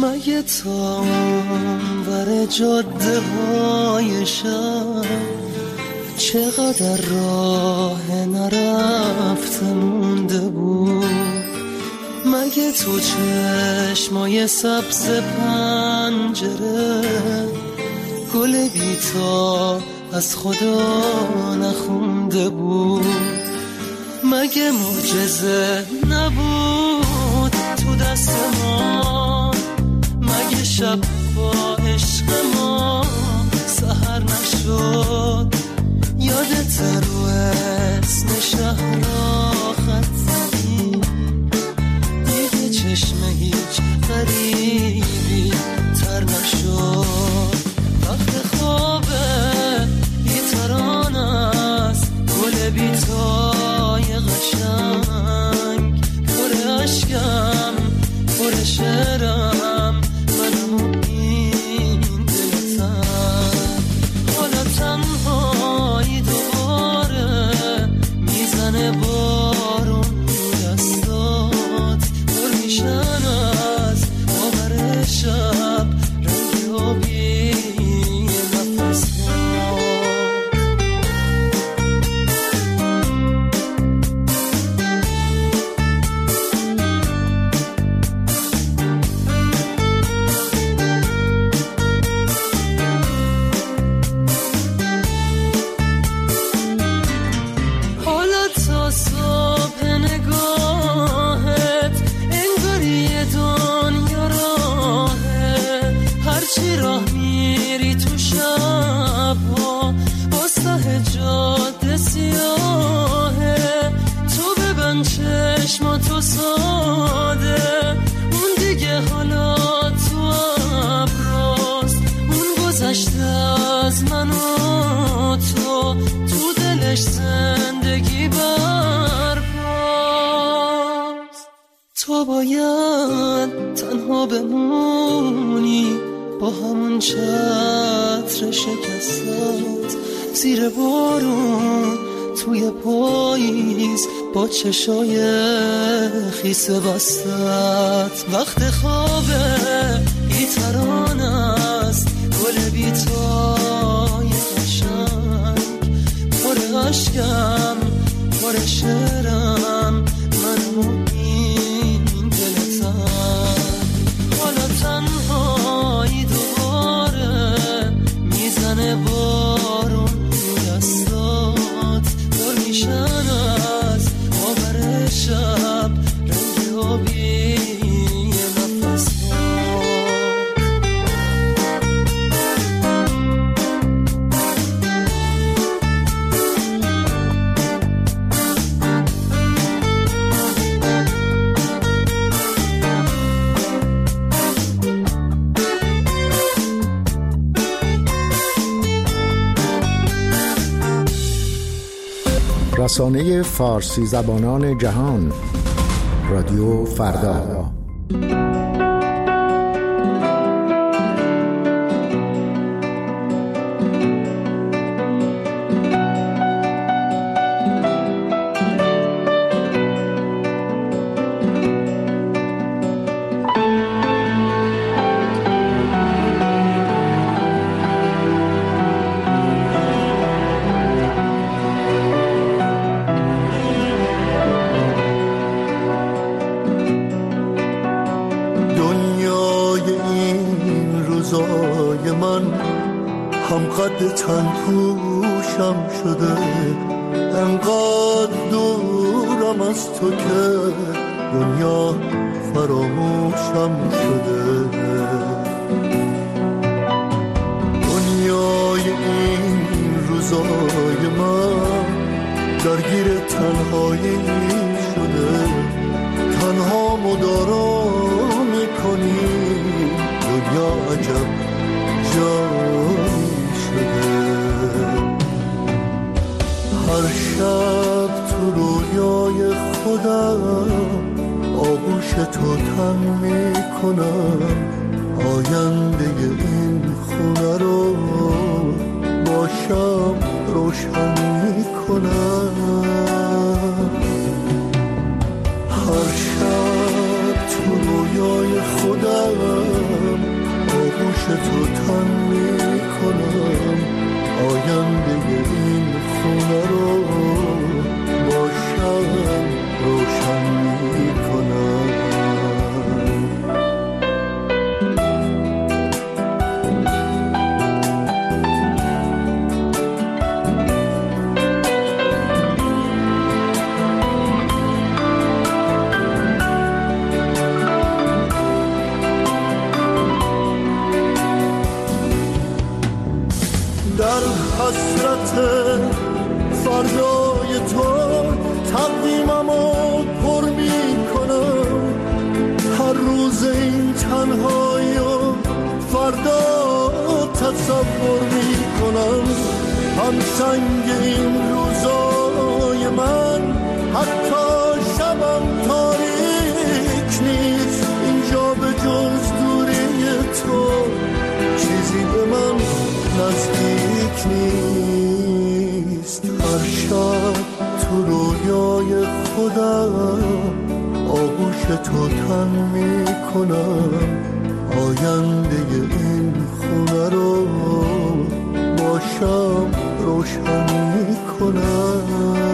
مگه تا اونور جاده های شب چقدر راه نرفته مونده بود؟ مگه تو چشمای سبز پنجره گل بیتا از خدا نخونده بود؟ مگه معجزه نبود تو دست ما؟ مگه شب با عشق ما سحر نشد؟ یادت رو اسم شهر خط زدی دیگه چشم هیچ غریبی تر نشد؟ وقت خوابه بیتران است گل بیتای قشنگ پر عشقم پر شعرم منم این دلتم حالا تنهایی دوباره میزنه بارون دستات پر میشن از باور شب رنگ آبی نفس چی راه میری تو شبها واسه جاده سیاهه تو ببند چشماتو ساده اون دیگه حالا تو ابراست اون گذشته از من و تو دلش زندگی برپاست تو باید تنها بمونی با همون چتر شکستت زیر بارون توی پاییز با چشای خیس بستت وقت خوابه بیتران است گل بیتای قشنگ پر عشقم پر شعرم منم این دلتم حالا تنهایی دوباره میزنه بارون دستات پر میشن از باور شب رنگ آبی نفس رسانه فارسی زبانان جهان رادیو فردا. تن پوشم شده انقدر دورم از تو که دنیا فراموشم شده دنیای این روزای من درگیر تنهایی شده تنها مدارا میکنی دنیا عجب جایی هر شب تو رویای خودم آغوش تو تن میکنم آینده این خونه رو با شب روشن میکنم هر شب تو رویای خودم تو تن میکنم آینده این خونه رو با شب روشن میکنم. در حسرت فردای تو تقویممو پر میکنم، هر روز این تنهایی و فردا تصور میکنم. هم سنگ این روزای من حتی شبم تاریک نیست، اینجا به جز دوری تو چیزی به من نزدیک نیست. هر شب تو رویای خودم آغوش تو تن میکنم، آینده این خونه رو با شب روشن میکنم.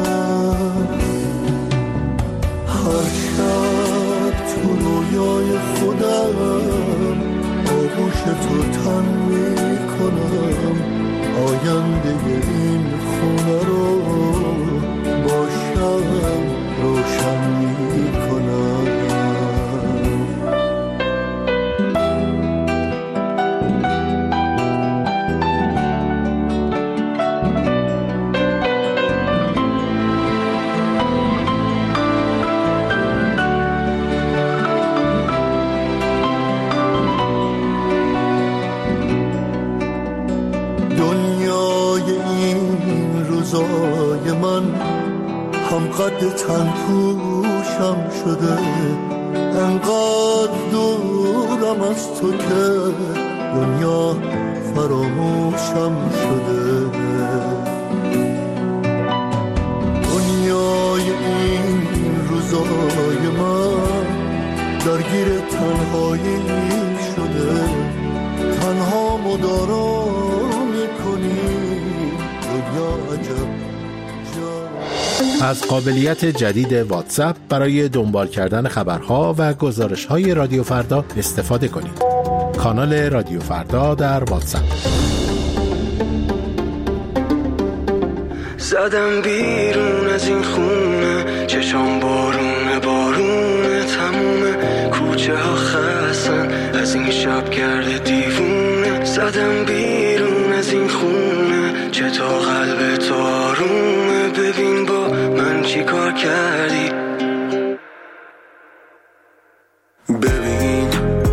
هر شب تو رویای خودم آغوش تو تن میکنم، آینده این خونه رو با شب روشن میکنم. روزای من هم قد تن پوشم شده، انقدر دورم از تو که دنیا فراموشم شده. دنیای این روزای من درگیر تنهایی شده، تنها مدارا میکنی از قابلیت جدید واتساپ برای دنبال کردن خبرها و گزارش‌های رادیو فردا استفاده کنید. کانال رادیو فردا در واتساپ. زدم بیرون از این خونه، چشام بارونه بارونه، تموم کوچه ها خستن از این شب کرده دیوونه. زدم بیرون از این خونه، چطور قلب تو آرومه، ببین با من چی کار کردی. ببین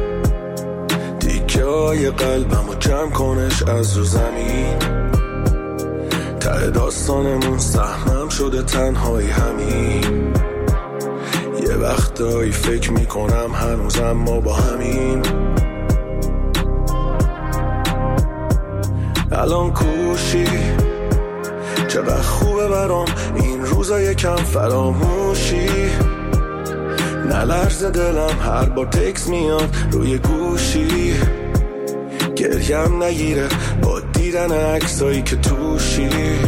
دیگه های قلبمو جمع کنش از رو زمین، ته داستانمون سهمم شده تنهایی همین. یه وقتایی فکر میکنم هنوزم ما با همین. الان کوشی چقدر خوبه برام این روزا یکم فراموشی، نلرز دلم هر بار تکس میاد روی گوشی، گریم نگیره با دیدن عکسایی که توشی.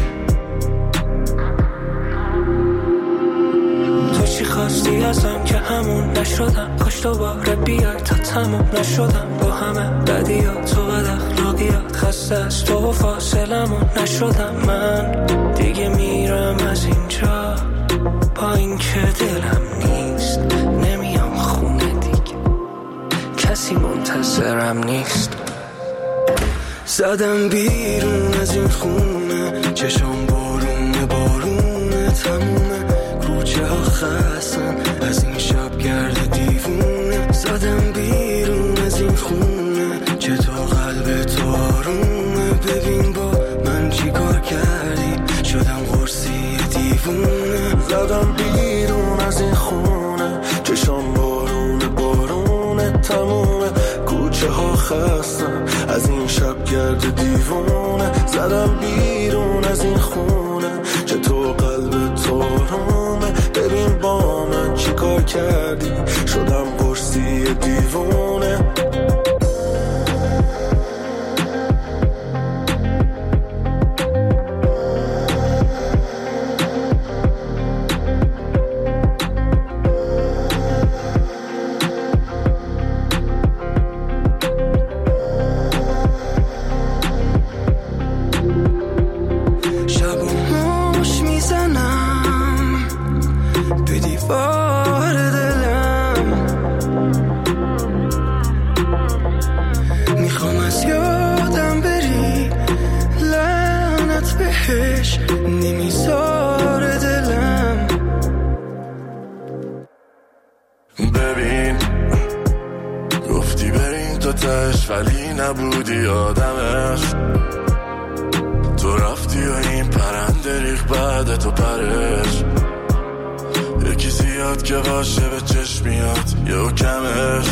تو چی خواستی ازم که همون نشدم، کاش دوباره بیای تا تموم نشدم با همه بدیات و بد اخلاقیات، خسته از تو و فاصلمون نشدم. من دیگه میرم از اینجا با این که دلم نیست، نمیام خونه دیگه کسی منتظرم نیست. زدم بیرون از این خونه، چشام بارونه بارونه، تموم کوچه ها خستن از این شب کرده دیوونه. زدم بیرون از این خونه، چطور قلب تو آرومه، ببین با من چی کار کردی، شدم قرصی دیوونه. زدم بیرون از این خونه، چشام بارونه بارونه، تموم کوچه ها خستن از این شب کرده دیوونه. زدم بیرون از این خونه، چطور قلب تو آرومه، ببین با من چی کار کردی، شدم قرصی دیوونه. دیدمتش ولی نبودی آدمش. تو رفتی و این پرنده ریخ بعد تو پرش. یکی زیاد که باشه به چشم میاد یه کمش.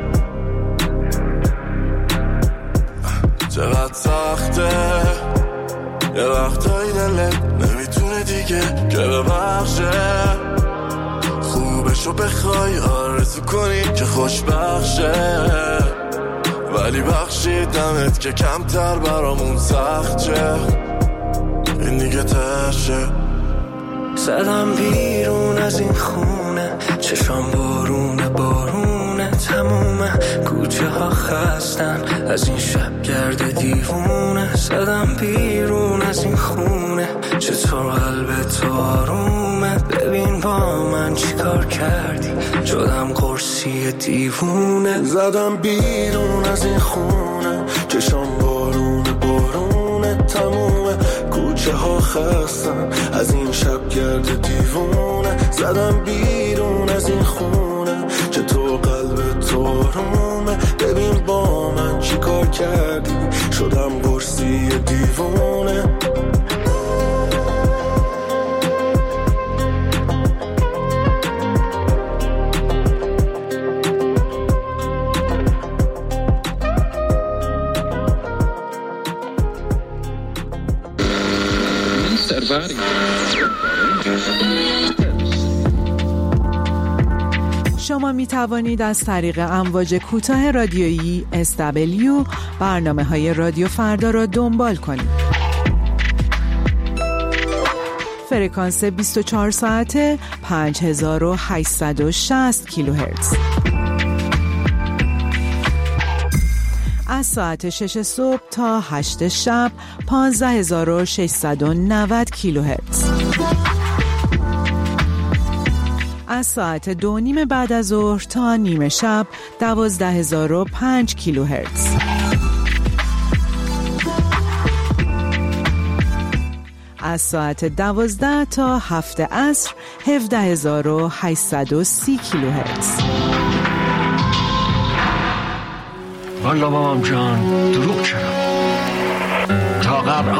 چقدر سخته یه وقتایی دلت نمیتونه دیگه که ببخشه. خوبشو بخوای آرزو کنی که خوشبخشه، ولی بخشیدمت که کمتر برامون سخت شه. این دیگه تشه. زدم بیرون از این خونه، چشام بارونه بارونه تمومه. کوچه ها خستن از این شب گرد دیوونه. زدم بیرون از این خونه، چطور قلب تو آرومه. ببین با من چی کار کردی، شدم قرصی دیوونه. زدم بیرون از این خونه، چشام بارونه بارونه تمومه. کوچه ها خستن از این شب گرد دیوونه. زدم بیرون از این خونه، چطور قلب تو آرومه. ببین با من چی کار کردی، شدم قرصی دیوونه. شما می توانید از طریق امواج کوتاه رادیویی SW برنامه‌های رادیو فردا را دنبال کنید. فرکانس 24 ساعته 5860 کیلوهرتز. از ساعت 6 صبح تا 8 شب 15690 کیلوهرتز. از ساعت 2:30 بعد از ظهر تا نیمه شب 12005 کیلوهرتز. از ساعت 12 تا 7 عصر 17830 کیلوهرتز. والا مام جان دروغ چرا؟ تا قبل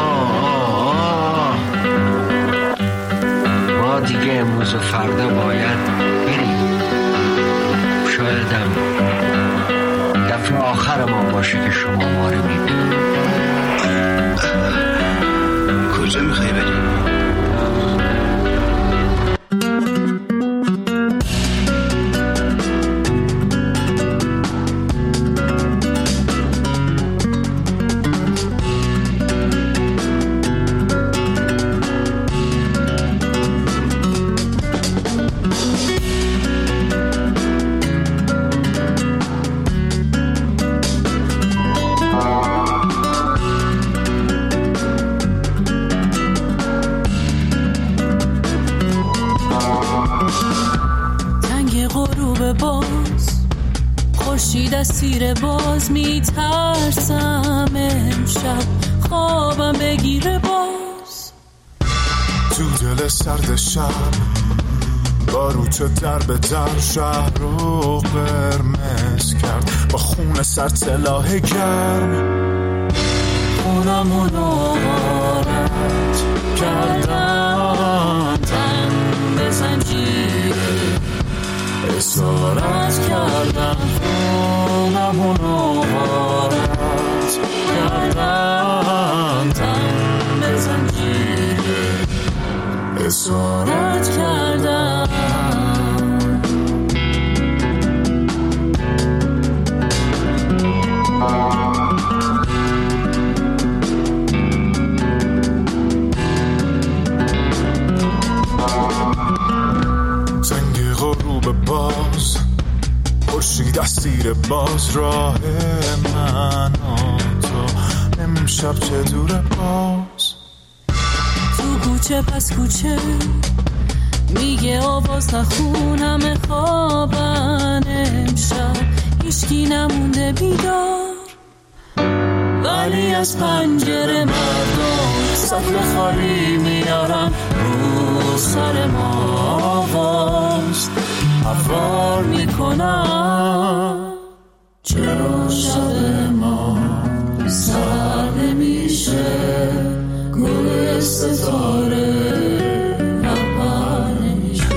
ما دیگه امروز و فردا باید بریم. شایدم دفعه آخر ما باشه که شما ما رو میبینید. کجا میخوایی بریم؟ سیر باز میترسم امشب خوابم بگیره باز. تو دل سرد شب باروت در به در شهر رو قرمز کرد با خون سر سلاح گرم. خونمونو غارت کردن تن به زنجیر اسارت کردن. خونمونو غارت کردن تن به زنجیر اسارت کردن. زنگ غروب باز خورشید اسیر باز. راه من و تو امشب چه دوره باز. تو کوچه پس کوچه میگه آواز نخونم خوابن امشب. هیچکی نمونده بیدار ولی از پنجره مردم سطل خالی میارم رو سر ما. آواز افرار میکنم چرا شب ما سر نمیشه گل ستاره رهبر نمیشه.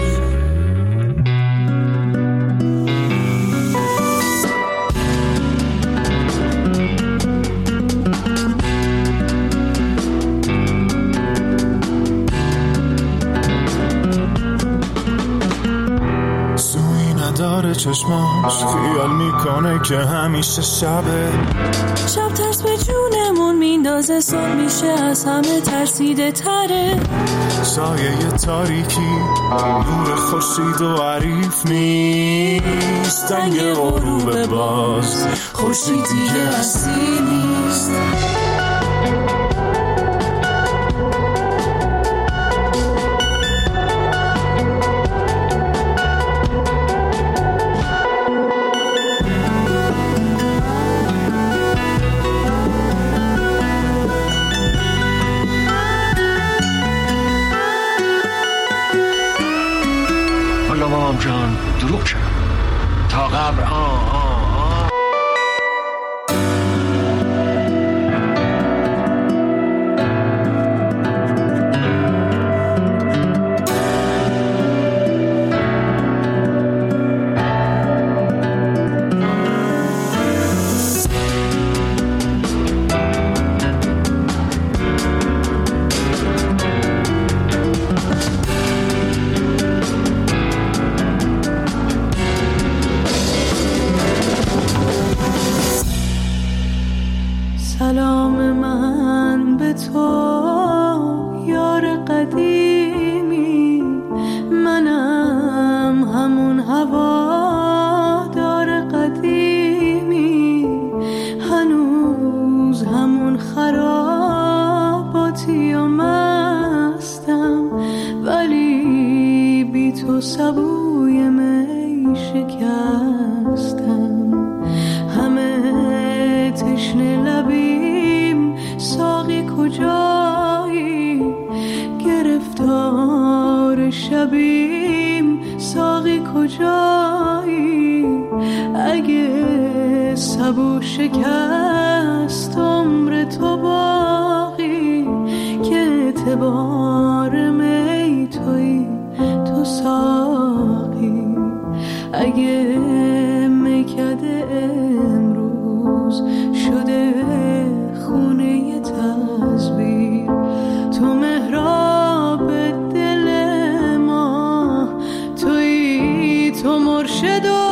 سوی نداره چشماش خیال میکنه که همیشه شبه. شب ترس به جونمون میندازه سر میشه از همه ترسیده تره. سایه تاریکی نور خورشید و عریف نیست. دنگ غروب باز خورشید دیگه هستی نیست. بابام جان دروغ شد تا قبر سلام من به تو یار قدیمی، منم همون هوادار قدیمی، هنوز همون خراباتی و مستم، ولی بی تو سبوی می شکستم. همه تشنه لبیم ساقی کجایی، گرفتار شبیم ساقی کجایی. اگه سبو شکست عمر تو باقی، که اعتبار می توی تو ساقی. اگه میکده امروز شده خونه تزویر، تو محراب دل ما توی، تو مرشد و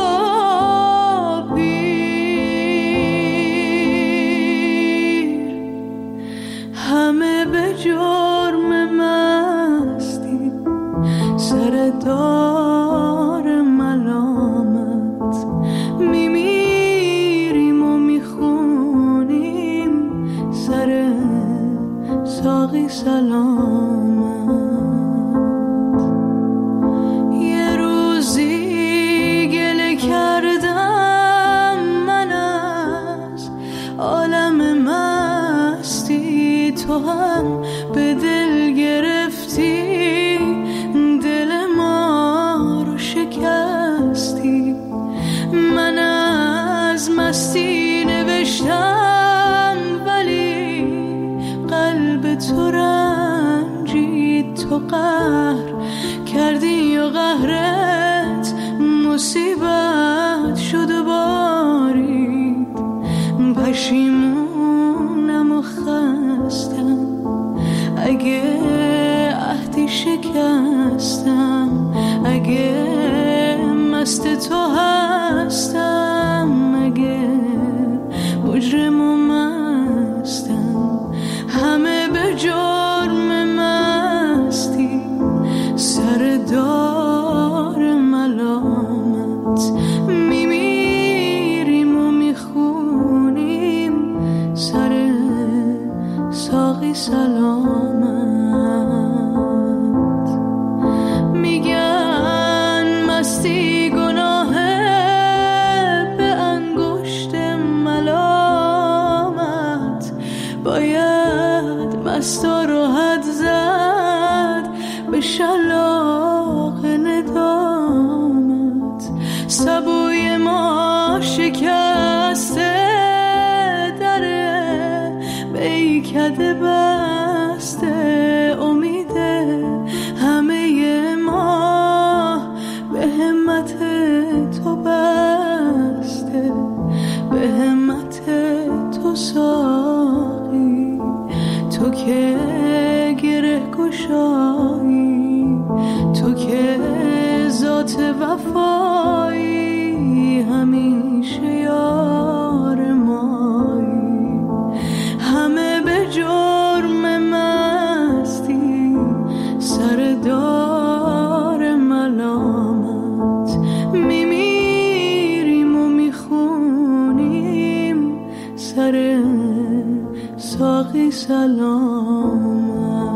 پیر. همه به جرم مستی سر دار ملامت، میمیریم و میخونیم سر ساقی سلامت. یه روزی گله کردم من از عالم مستی، تو هم به دل گرفتی دل ما رو شکستی. من از مستی نوشتم ولی قلب تو رنجید، تو قهر کردی و قهرت مصیبت شد و بارید. پشیمونم و خستم اگه عهدی شکستم، اگه مست تو هستم، اگه مجرم و مستم. همه به جرم مستی سر دار ملامت، میمیریم و میخونیم سر ساقی سلامت. میگن مستی گناهه به انگشت ملامت، باید مستا رو حد زد به شلاق ندامت. سبوی ما شکست راهی سلامت.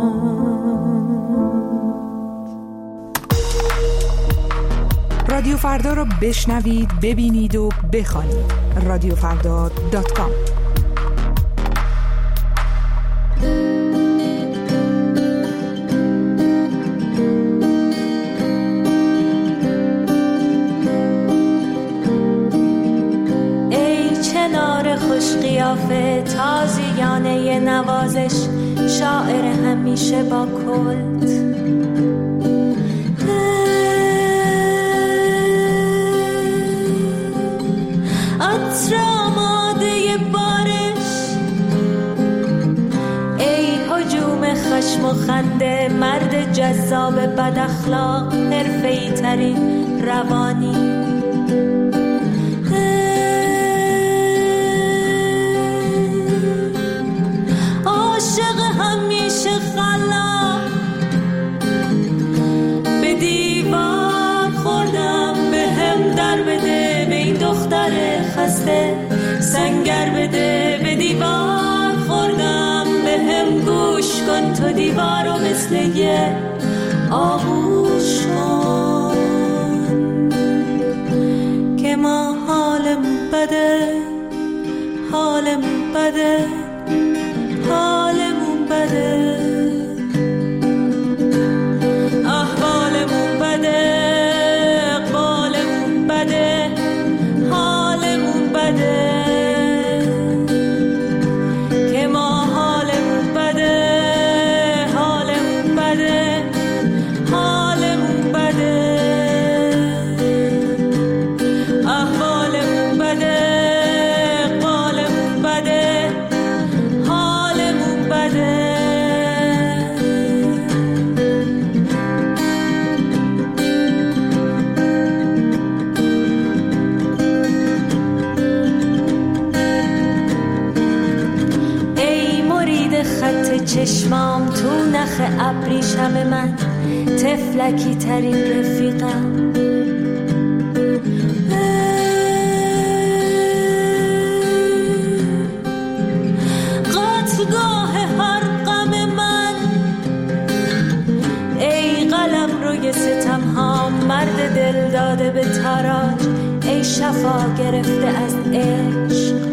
رادیو فردا رو بشنوید، ببینید و بخوانید. رادیوفردا.com. ای چنار خوش قیافه تازیانه نوازش، شاعر همیشه با کلت. عطر آماده بارش، ای هجوم خشم و خنده، مرد جذاب بد اخلاق، حرفه‌ای ترین روانی. عاشق همیشه خلا، به دیوار خوردم به هم در بده، به این دختر خسته سنگر بده. به دیوار خوردم به هم گوش کن، تو دیوار رو مثل یه آغوش کن، که ما حالمون بده، حالمون بده، حالمون بده، احوالمون بده، اقبالمون بده، حالمون بده، که ما حالمون بده، حالمون بده، حالمون بده، احوالمون بده، اقبالمون بده، حالمون بده. ای مرید خط چشمام، تو نخ ابریشم من، طفلکی ترین رفیقم. قطعگاه هر غم من، ای قلم روی ستم ها، مرد دل داده به تاراج، ای شفا گرفته از عشق.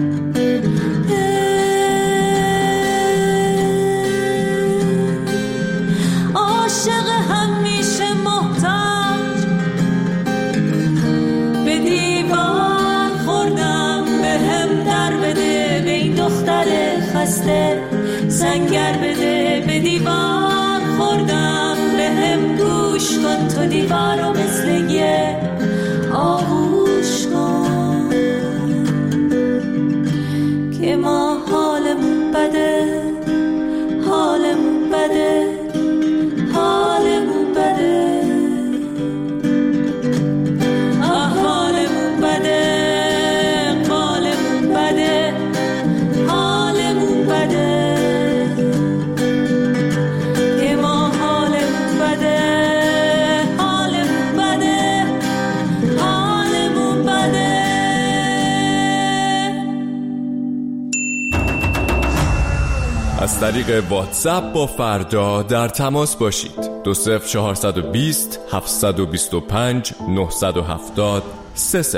عاشق همیشه محتاج، به دیوار خوردم به هم در بده، به این دختر خسته سنگر بده. به دیوار خوردم به هم گوش کن، تو دیوار رو مثل یه آغوش کن، که ما حالمون بده، حالمون بده، حالمون بده، احوالمون بده، اقبالمون بده، حالمون بده، که ما حالمون بده، حالمون بده، حالمون بده. از طریق واتساپ با فردا در تماس باشید. 20420 725 970 30.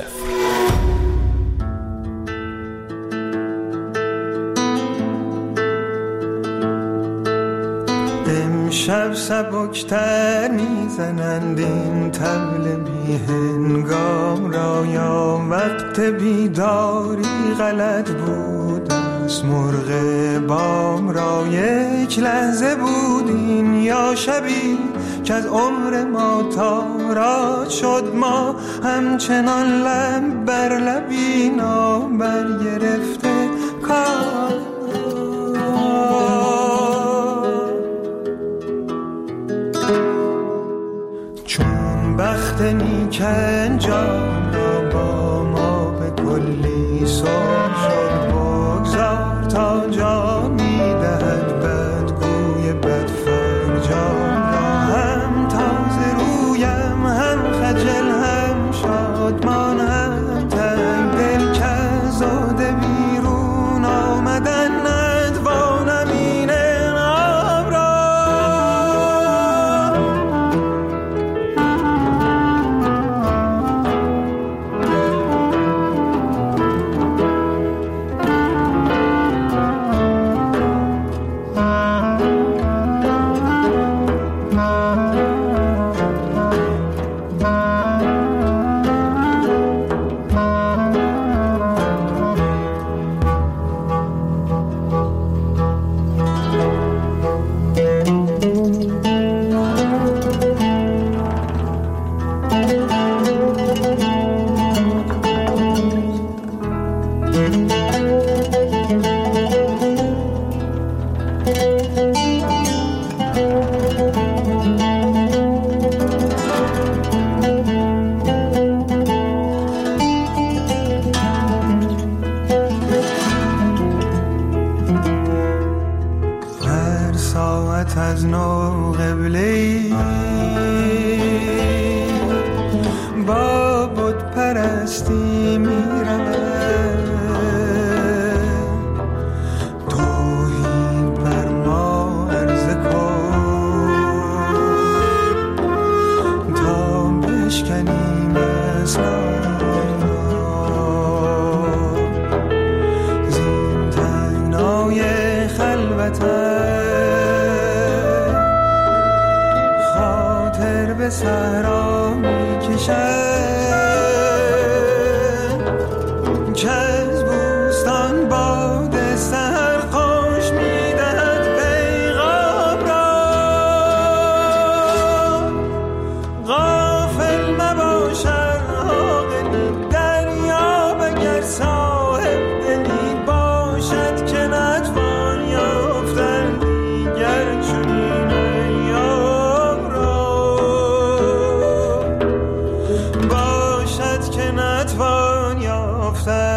امشب سبکتر میزنند این طبل بیهنگام را، یا وقت بیداری غلط بود از مرغ بام را. یک لحظه بودیم یا شبی که از عمر ما تاراج شد، ما همچنان لب بر لبی نابر گرفته کار. چون بخت نیک انجام را با ما به کلی سر شد، بگذار تا جا میدهد بدگوی بدفرجام را. هم تازه رویم هم خجل هم شادمان، هم تنگ دل که زاده بیرون آمدن ندوان صحرا میکشد که از بوستان باد سحر خوش میدهد پیغام را. غافل مباشد عاقلی دریاب اگر صاحب دلی باشد که نتوان یافتن دیگر چنین ایام را. باشد که نتوان یافتن